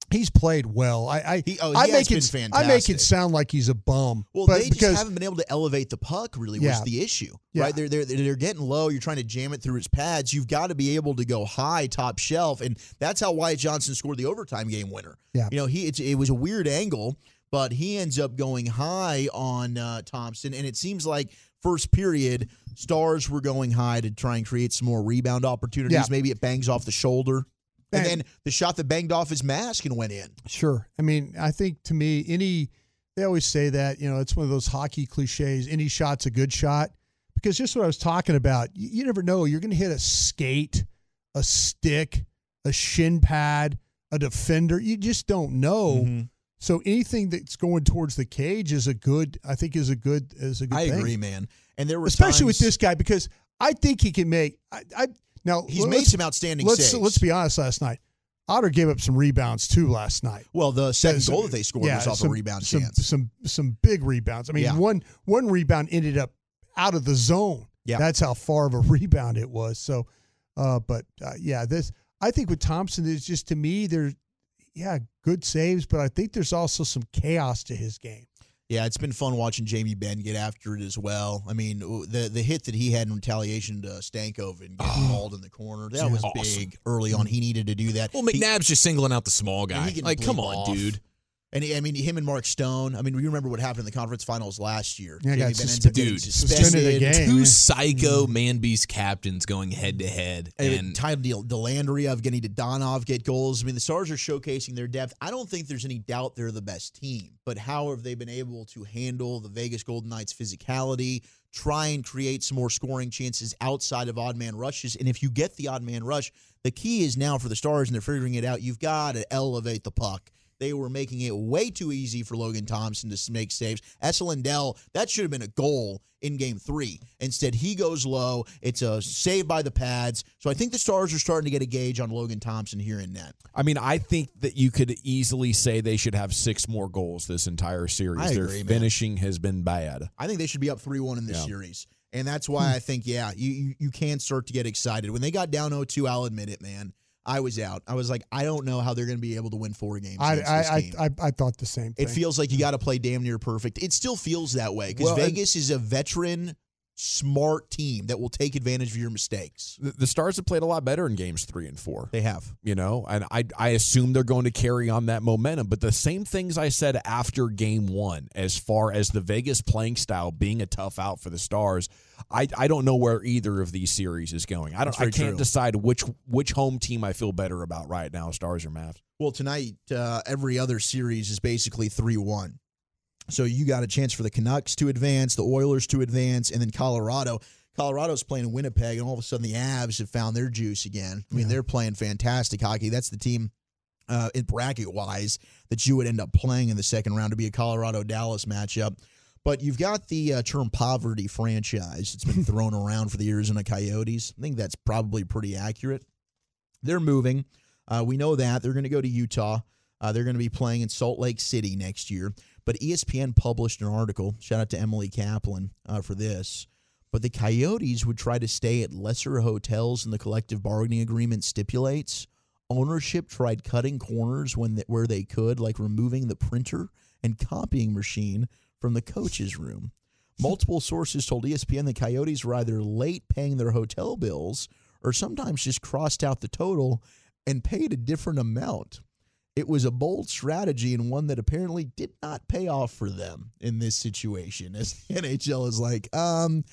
He's played well. I I, He- oh, he I has make been it fantastic. I make it sound like he's a bum. Well, but they because, just haven't been able to elevate the puck. Really, was Yeah. the issue, Yeah. right? They're they're they're getting low. You're trying to jam it through his pads. You've got to be able to go high, top shelf, and that's how Wyatt Johnson scored the overtime game winner. Yeah. You know, he it's, it was a weird angle, but he ends up going high on uh, Thompson, and it seems like first period Stars were going high to try and create some more rebound opportunities. Yeah. Maybe it bangs off the shoulder. And And- then the shot that banged off his mask and went in. Sure. I mean, I think to me, any they always say that, you know, it's one of those hockey cliches, any shot's a good shot. Because just what I was talking about, you, you never know. You're going to hit a skate, a stick, a shin pad, a defender. You just don't know. Mm-hmm. So anything that's going towards the cage is a good, I think is a good is a good I thing. agree, man. And there were Especially with times- this guy, because I think he can make I, I now He's let's- made some outstanding let's, saves. Let's be honest, last night. Otter gave up some rebounds too last night. Well, the second Some- goal that they scored yeah, was off some- a rebound some, chance. Some some big rebounds. I mean, Yeah. one one rebound ended up out of the zone. Yeah. That's how far of a rebound it was. So, uh, but uh, yeah, this I think with Thompson is just to me there's yeah good saves, but I think there's also some chaos to his game. Yeah, it's been fun watching Jamie Benn get after it as well. I mean, the the hit that he had in retaliation to Stankoven and getting hauled in the corner, that Yeah. was Awesome. big early on. He needed to do that. Well, McNabb's just singling out the small And guy. he can Like, come bleep on, off. dude. And he, I mean, him and Mark Stone. I mean, we remember what happened in the conference finals last year. Yeah, Jamie got Benn sus- ends up getting Dude, suspended a game. Two yeah. psycho man beast captains going head to head. And And Ty Del- Delandry, Evgeny Dodonov get goals. I mean, the Stars are showcasing their depth. I don't think there's any doubt they're the best team, but how have they been able to handle the Vegas Golden Knights' physicality, try and create some more scoring chances outside of odd man rushes? And if you get the odd man rush, the key is now for the Stars, and they're figuring it out, you've got to elevate the puck. They were making it way too easy for Logan Thompson to make saves. Esa Lindell, that should have been a goal in game three. Instead, he goes low. It's a save by the pads. So I think the Stars are starting to get a gauge on Logan Thompson here in net. I mean, I think that you could easily say they should have six more goals this entire series. I Their agree, man. finishing has been bad. I think they should be up three one in this Yeah. series. And that's why I think, yeah, you, you, you can start to get excited. When they got down oh two, I'll admit it, man. I was out. I was like, I don't know how they're going to be able to win four games. I against this I, team. I I I thought the same thing. It feels like you got to play damn near perfect. It still feels that way because Well, and- Vegas is a veteran, smart team that will take advantage of your mistakes. The, the Stars have played a lot better in games three and four. They have. You know, and I I assume they're going to carry on that momentum. But the same things I said after game one, as far as the Vegas playing style being a tough out for the Stars, I I don't know where either of these series is going. I don't. That's I very can't true. decide which which home team I feel better about right now, Stars or Mavs. Well, tonight, uh, every other series is basically three one. So you got a chance for the Canucks to advance, the Oilers to advance, and then Colorado. Colorado's playing Winnipeg, and all of a sudden the Avs have found their juice again. I mean, they're playing fantastic hockey. That's the team, uh, in bracket-wise, that you would end up playing in the second round to be a Colorado-Dallas matchup. But you've got the uh, term poverty franchise. It's been thrown around for the Arizona Coyotes. I think that's probably pretty accurate. They're moving. Uh, we know that. They're going to go to Utah. Uh, they're going to be playing in Salt Lake City next year. But E S P N published an article. Shout out to Emily Kaplan uh, for this. But the Coyotes would try to stay at lesser hotels than the collective bargaining agreement stipulates. Ownership tried cutting corners when they, where they could, like removing the printer and copying machine from the coach's room. Multiple sources told E S P N the Coyotes were either late paying their hotel bills or sometimes just crossed out the total and paid a different amount. It was a bold strategy and one that apparently did not pay off for them in this situation, as the N H L is like, um,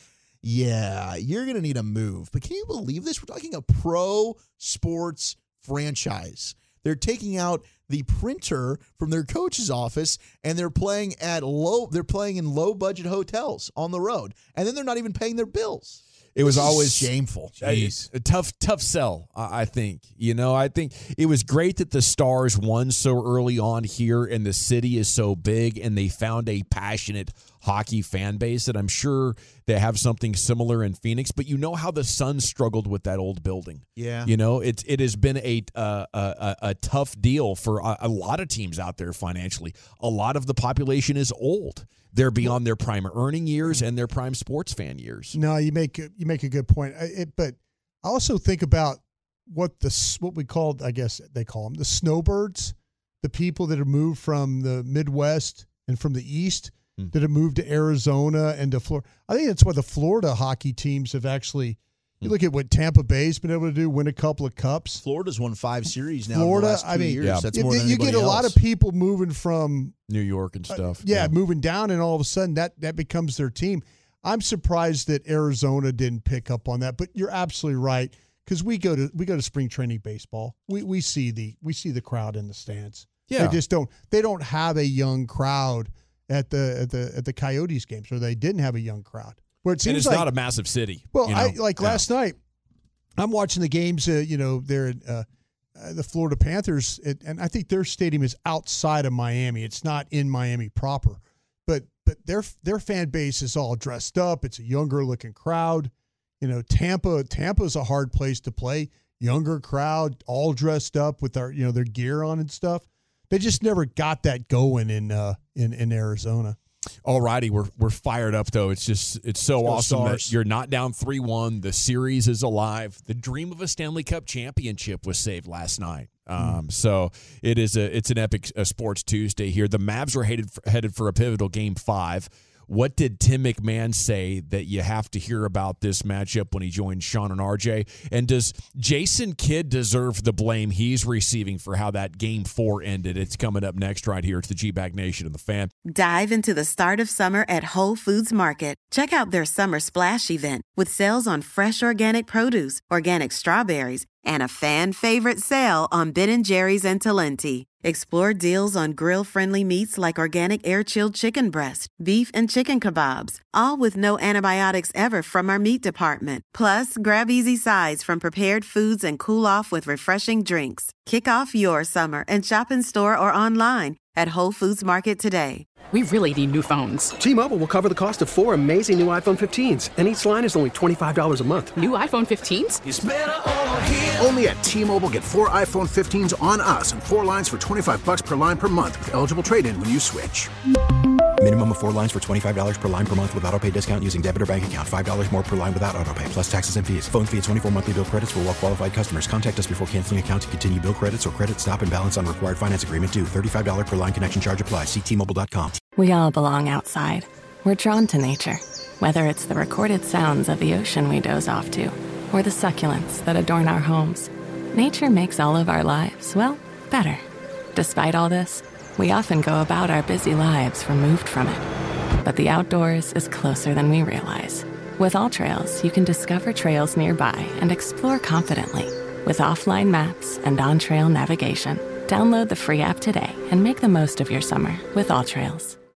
yeah, you're going to need a move. But can you believe this? We're talking a pro sports franchise. They're taking out the printer from their coach's office and they're playing at low, they're playing in low budget hotels on the road. And then they're not even paying their bills. It was This is always shameful. A, a tough, tough sell. I I think. You know, I think it was great that the Stars won so early on here, and the city is so big, and they found a passionate hockey fan base that I'm sure they have something similar in Phoenix. But you know how the Suns struggled with that old building. Yeah. You know, it it has been a uh, a, a tough deal for a, a lot of teams out there financially. A lot of the population is old. They're beyond their prime earning years and their prime sports fan years. No, you make a- you make a good point. I- It, but I also think about what the s- what we called, I guess they call them the snowbirds, the people that have moved from the Midwest and from the East that have moved to Arizona and to Florida. I think that's why the Florida hockey teams have actually, you look at what Tampa Bay's been able to do, win a couple of cups. Florida's won five series now Florida, in the last two I mean, years. yeah. That's you, more than you anybody get a else. lot of people moving from New York and stuff. Uh, yeah, yeah, moving down, and all of a sudden that, that becomes their team. I'm surprised that Arizona didn't pick up on that, but you're absolutely right, because we go to we go to spring training baseball. We we see the we see the crowd in the stands. Yeah. They just don't they don't have a young crowd at the at the at the Coyotes games, or they didn't have a young crowd. Where it seems and it's like, not a massive city. Well, you know? I like yeah. last night, I'm watching the games. Uh, you know, they're at, uh, uh, the Florida Panthers, it, and I think their stadium is outside of Miami. It's not in Miami proper, but but their their fan base is all dressed up. It's a younger looking crowd. You know, Tampa Tampa's a hard place to play. Younger crowd, all dressed up with their you know their gear on and stuff. They just never got that going in uh, in in Arizona. All righty, we're we're fired up though. It's just it's so awesome Stars. that you're not down three one. The series is alive. The dream of a Stanley Cup championship was saved last night. Um, mm. So it is a it's an epic uh, sports Tuesday here. The Mavs are headed for, headed for a pivotal game five. What did Tim McMahon say that you have to hear about this matchup when he joined Sean and R J? And does Jason Kidd deserve the blame he's receiving for how that game four ended? It's coming up next right here. It's the G-Bag Nation and the Fan. Dive into the start of summer at Whole Foods Market. Check out their Summer Splash event with sales on fresh organic produce, organic strawberries, and a fan-favorite sale on Ben and Jerry's and Talenti. Explore deals on grill-friendly meats like organic air-chilled chicken breast, beef, and chicken kebabs, all with no antibiotics ever from our meat department. Plus, grab easy sides from prepared foods and cool off with refreshing drinks. Kick off your summer and shop in store or online at Whole Foods Market today. We really need new phones. T-Mobile will cover the cost of four amazing new iPhone fifteens, and each line is only twenty-five dollars a month. New iPhone fifteens? It's better over here. Only at T-Mobile, get four iPhone fifteens on us and four lines for twenty-five dollars per line per month with eligible trade-in when you switch. Minimum of four lines for twenty-five dollars per line per month with autopay discount using debit or bank account. five dollars more per line without autopay, plus taxes and fees. Phone fee at twenty-four monthly bill credits for well-qualified customers. Contact us before canceling account to continue bill credits or credit stop and balance on required finance agreement due. thirty-five dollars per line connection charge applies. See T Mobile dot com. We all belong outside. We're drawn to nature. Whether it's the recorded sounds of the ocean we doze off to, or the succulents that adorn our homes, nature makes all of our lives, well, better. Despite all this, we often go about our busy lives removed from it. But the outdoors is closer than we realize. With AllTrails, you can discover trails nearby and explore confidently. With offline maps and on-trail navigation, download the free app today and make the most of your summer with AllTrails.